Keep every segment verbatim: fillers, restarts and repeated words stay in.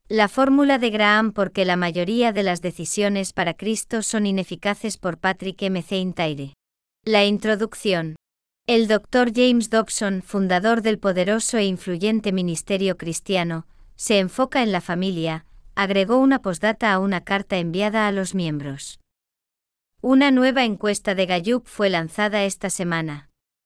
La fórmula de Graham porque la mayoría de las decisiones para Cristo son ineficaces por Patrick McIntyre. La introducción. El doctor James Dobson, fundador del poderoso e influyente ministerio cristiano, se enfoca en la familia, agregó una postdata a una carta enviada a los miembros. Una nueva encuesta de Gallup fue lanzada esta semana.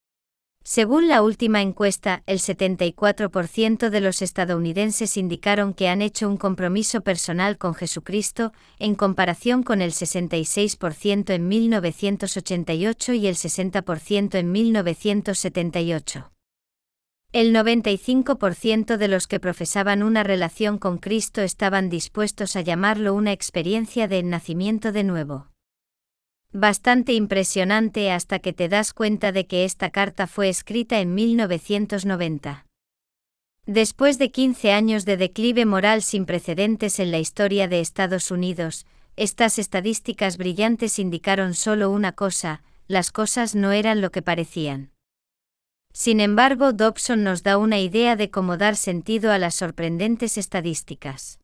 Según la última encuesta, el setenta y cuatro por ciento de los estadounidenses indicaron que han hecho un compromiso personal con Jesucristo, en comparación con el sesenta y seis por ciento en mil novecientos ochenta y ocho y el sesenta por ciento en mil novecientos setenta y ocho. El noventa y cinco por ciento de los que profesaban una relación con Cristo estaban dispuestos a llamarlo una experiencia de nacimiento de nuevo. Bastante impresionante hasta que te das cuenta de que esta carta fue escrita en mil novecientos noventa. Después de quince años de declive moral sin precedentes en la historia de Estados Unidos, estas estadísticas brillantes indicaron solo una cosa: las cosas no eran lo que parecían. Sin embargo, Dobson nos da una idea de cómo dar sentido a las sorprendentes estadísticas.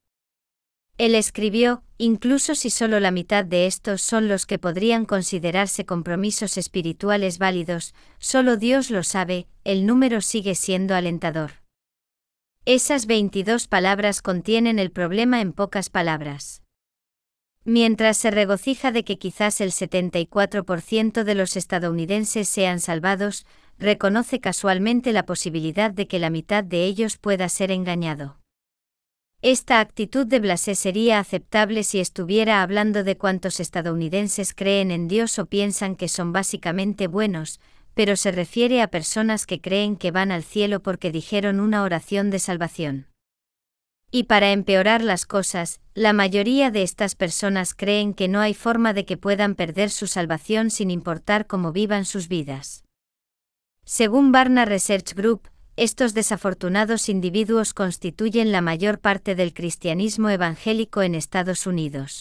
Él escribió, incluso si solo la mitad de estos son los que podrían considerarse compromisos espirituales válidos, solo Dios lo sabe, el número sigue siendo alentador. Esas veintidós palabras contienen el problema en pocas palabras. Mientras se regocija de que quizás el setenta y cuatro por ciento de los estadounidenses sean salvados, reconoce casualmente la posibilidad de que la mitad de ellos pueda ser engañado. Esta actitud de blasé sería aceptable si estuviera hablando de cuántos estadounidenses creen en Dios o piensan que son básicamente buenos, pero se refiere a personas que creen que van al cielo porque dijeron una oración de salvación. Y para empeorar las cosas, la mayoría de estas personas creen que no hay forma de que puedan perder su salvación sin importar cómo vivan sus vidas. Según Barna Research Group, estos desafortunados individuos constituyen la mayor parte del cristianismo evangélico en Estados Unidos.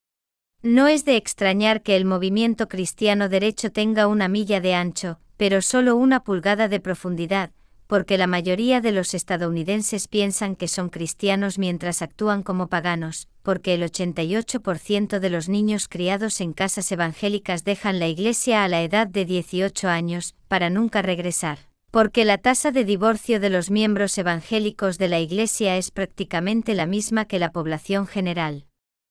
No es de extrañar que el movimiento cristiano derecho tenga una milla de ancho, pero solo una pulgada de profundidad, porque la mayoría de los estadounidenses piensan que son cristianos mientras actúan como paganos, porque el ochenta y ocho por ciento de los niños criados en casas evangélicas dejan la iglesia a la edad de dieciocho años, para nunca regresar. Porque la tasa de divorcio de los miembros evangélicos de la Iglesia es prácticamente la misma que la población general.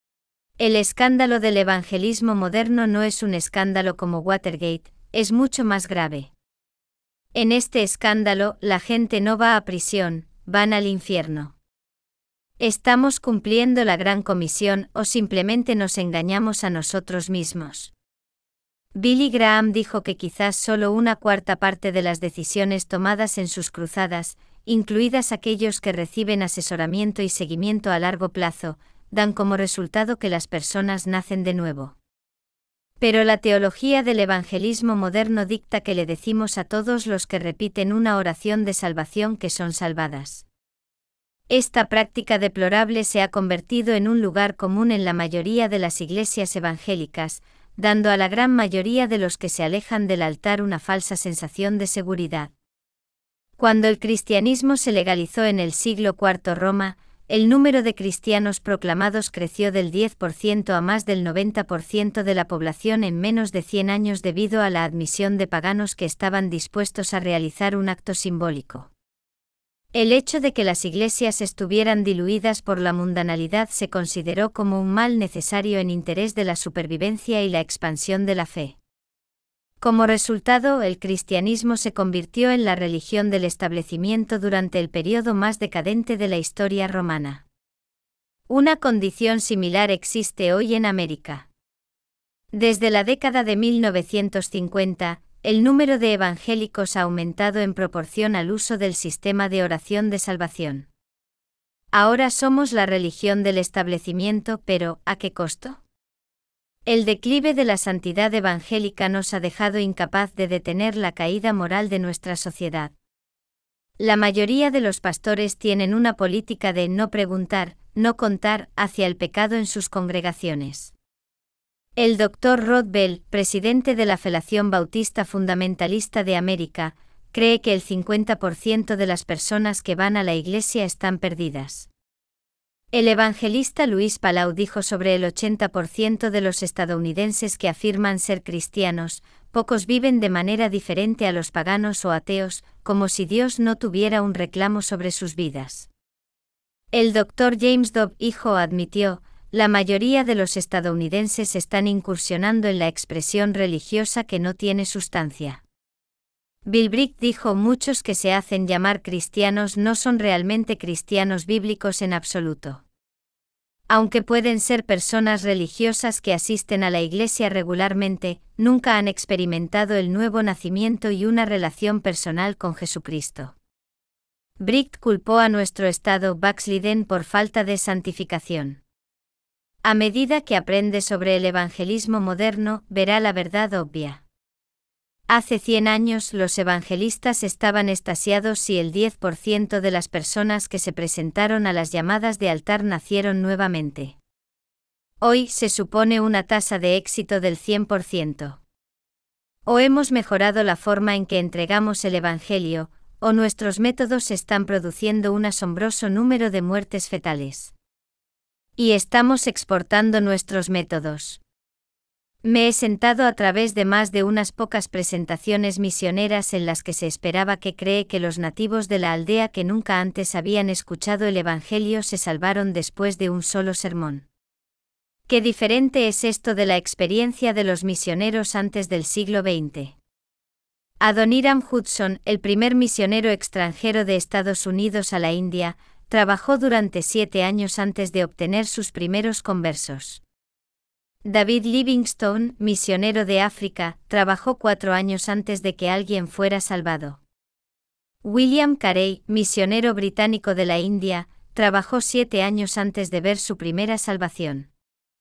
El escándalo del evangelismo moderno no es un escándalo como Watergate, es mucho más grave. En este escándalo, la gente no va a prisión, van al infierno. ¿Estamos cumpliendo la gran comisión o simplemente nos engañamos a nosotros mismos? Billy Graham dijo que quizás solo una cuarta parte de las decisiones tomadas en sus cruzadas, incluidas aquellos que reciben asesoramiento y seguimiento a largo plazo, dan como resultado que las personas nacen de nuevo. Pero la teología del evangelismo moderno dicta que le decimos a todos los que repiten una oración de salvación que son salvadas. Esta práctica deplorable se ha convertido en un lugar común en la mayoría de las iglesias evangélicas, dando a la gran mayoría de los que se alejan del altar una falsa sensación de seguridad. Cuando el cristianismo se legalizó en el siglo cuarto Roma, el número de cristianos proclamados creció del diez por ciento a más del noventa por ciento de la población en menos de cien años debido a la admisión de paganos que estaban dispuestos a realizar un acto simbólico. El hecho de que las iglesias estuvieran diluidas por la mundanalidad se consideró como un mal necesario en interés de la supervivencia y la expansión de la fe. Como resultado, el cristianismo se convirtió en la religión del establecimiento durante el periodo más decadente de la historia romana. Una condición similar existe hoy en América. Desde la década de mil novecientos cincuenta, el número de evangélicos ha aumentado en proporción al uso del sistema de oración de salvación. Ahora somos la religión del establecimiento, pero ¿a qué costo? El declive de la santidad evangélica nos ha dejado incapaz de detener la caída moral de nuestra sociedad. La mayoría de los pastores tienen una política de no preguntar, no contar hacia el pecado en sus congregaciones. El doctor Rod Bell, presidente de la Federación Bautista Fundamentalista de América, cree que el cincuenta por ciento de las personas que van a la iglesia están perdidas. El evangelista Luis Palau dijo sobre el ochenta por ciento de los estadounidenses que afirman ser cristianos, pocos viven de manera diferente a los paganos o ateos, como si Dios no tuviera un reclamo sobre sus vidas. El doctor James Dobb, hijo, admitió, la mayoría de los estadounidenses están incursionando en la expresión religiosa que no tiene sustancia. Bill Brick dijo, muchos que se hacen llamar cristianos no son realmente cristianos bíblicos en absoluto. Aunque pueden ser personas religiosas que asisten a la iglesia regularmente, nunca han experimentado el nuevo nacimiento y una relación personal con Jesucristo. Brick culpó a nuestro estado backslidden por falta de santificación. A medida que aprende sobre el evangelismo moderno, verá la verdad obvia. Hace cien años los evangelistas estaban extasiados si el diez por ciento de las personas que se presentaron a las llamadas de altar nacieron nuevamente. Hoy se supone una tasa de éxito del cien por ciento. O hemos mejorado la forma en que entregamos el Evangelio, o nuestros métodos están produciendo un asombroso número de muertes fetales. Y estamos exportando nuestros métodos. Me he sentado a través de más de unas pocas presentaciones misioneras en las que se esperaba que cree que los nativos de la aldea que nunca antes habían escuchado el Evangelio se salvaron después de un solo sermón. Qué diferente es esto de la experiencia de los misioneros antes del siglo veinte. Adoniram Hudson, el primer misionero extranjero de Estados Unidos a la India, trabajó durante siete años antes de obtener sus primeros conversos. David Livingstone, misionero de África, trabajó cuatro años antes de que alguien fuera salvado. William Carey, misionero británico de la India, trabajó siete años antes de ver su primera salvación.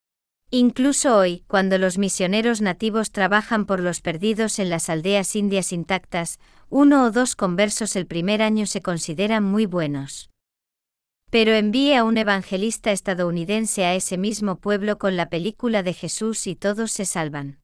Incluso hoy, cuando los misioneros nativos trabajan por los perdidos en las aldeas indias intactas, uno o dos conversos el primer año se consideran muy buenos. Pero envíe a un evangelista estadounidense a ese mismo pueblo con la película de Jesús y todos se salvan.